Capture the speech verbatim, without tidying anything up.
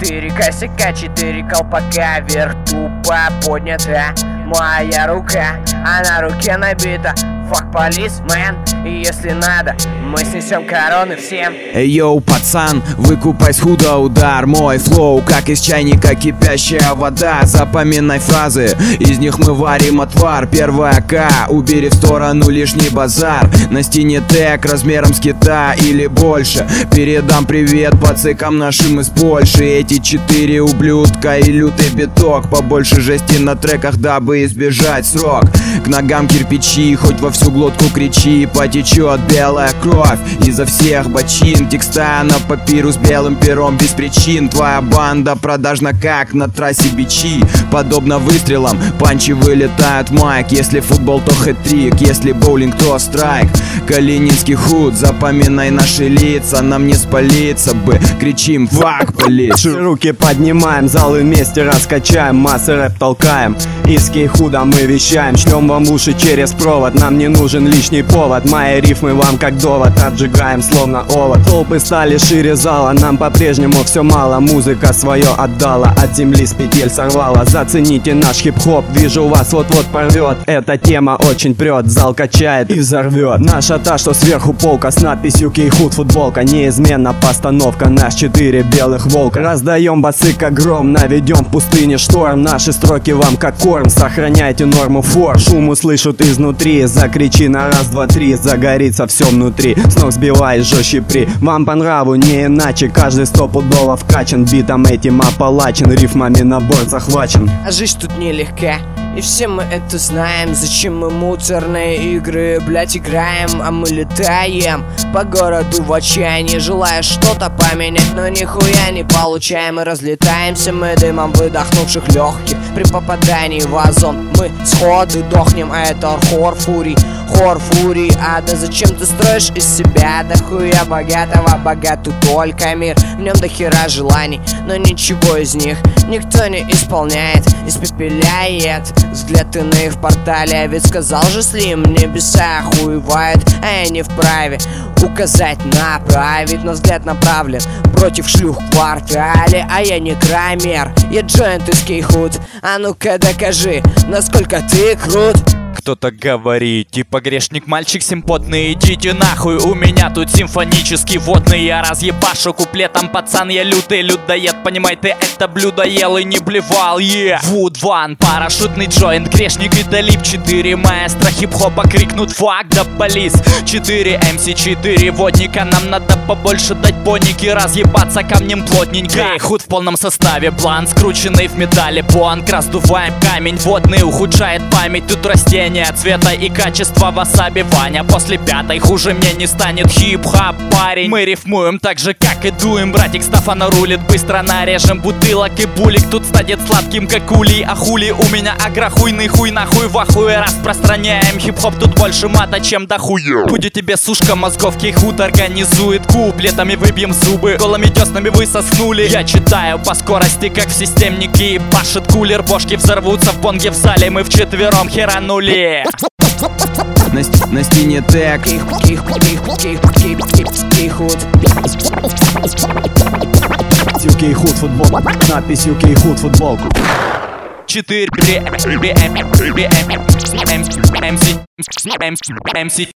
четыре косяка, четыре колпака, вверх тупо поднята моя рука, а на руке набита fuck policeman. И если надо, мы снесем короны всем. Эй, йоу, пацан, выкупай схудо удар. Мой флоу, как из чайника кипящая вода. Запоминай фразы, из них мы варим отвар. Первая К, убери в сторону лишний базар. На стене тег размером с кита или больше. Передам привет пацикам нашим из Польши. Эти четыре ублюдка и лютый биток. Побольше жести на треках, дабы избежать срок. К ногам кирпичи, хоть во всю глотку кричи. Потечет белая кровь изо всех бочин. Текста на папирус белым пером без причин. Твоя банда продажна, как на трассе бичи. Подобно выстрелам панчи вылетают в майк. Если футбол, то хэт-трик, если боулинг, то страйк. Калининский худ, запоминай наши лица. Нам не спалиться бы, кричим фак полиц. Руки поднимаем, залы вместе раскачаем. Массы рэп толкаем, из кейхуда мы вещаем. Шлем вам в уши через провод, нам не нужен лишний повод. Мои рифмы вам как довод, отжигаем словно овод. Толпы стали шире зала, нам по-прежнему все мало. Музыка свое отдала, от земли с петель сорвала. Зацените наш хип-хоп, вижу вас вот-вот порвет. Эта тема очень прет, зал качает и взорвет. Наша та, что сверху полка с надписью кейхуд футболка. Неизменно постановка, наш четыре белых волка. Раздаем басы как гром, наведем в пустыне шторм. Наши строки вам как корм, сохраняйте норму форм. Шум услышат изнутри, закричи на раз, два, три. Загорится все внутри, с ног сбивает жестче при. Вам по нраву не иначе, каждый стопудово вкачан. Битом этим ополачен, рифмами набор захвачен. А жизнь тут нелегка, и все мы это знаем. Зачем мы муторные игры, блять, играем? А мы летаем по городу в отчаянии, желая что-то поменять, но нихуя не получаем. И разлетаемся мы дымом выдохнувших легких. При попадании в озон мы сходу дохнем, а это хор фурий. Хор фурий, а да зачем ты строишь из себя да хуя богатого? Богатый только мир, в нем до хера желаний, но ничего из них никто не исполняет. Испепеляет взгляд иных в портале, а ведь сказал же Слим, небеса охуевают, а я не вправе указать, направить, но взгляд направлен против шлюх в квартале. А я не крамер, я джойнт из кейхуд. А ну-ка докажи, насколько ты крут. Кто-то говорит, типа грешник, мальчик симпотный, идите нахуй, у меня тут симфонический водный. Я разъебашу куплетом, пацан, я лютый людоед. Понимай, ты это блюдо ел и не блевал, е yeah. Вуд Ван, парашютный джойнт, грешник и Далип. Четыре маэстро хип-хопа крикнут фак да полис. Четыре эм си, четыре водника, нам надо побольше дать бонники. Разъебаться камнем плотненько. Кейхуд в полном составе, план скрученный в металле. Бонг, раздуваем камень водный, ухудшает память. Тут растения цвета и качества васаби. Ваня после пятой хуже мне не станет. Хип-хап парень, мы рифмуем так же как и дуем. Братик Стафана рулит, быстро нарежем бутылок и булик. Тут станет сладким как улей. А хули у меня агрохуйный хуй нахуй в ахуе. Распространяем хип-хоп, тут больше мата чем дохуя. Будет тебе сушка мозгов, кейхуд организует. Куплетами выбьем зубы, голыми деснами вы соснули. Я читаю по скорости как в системнике. И пашет кулер, бошки взорвутся в бонге в зале. Мы вчетвером херанули. На, на стене тег Кейхуд. Кейхуд футбол, надписью кейхуд футболку. Четыре эм си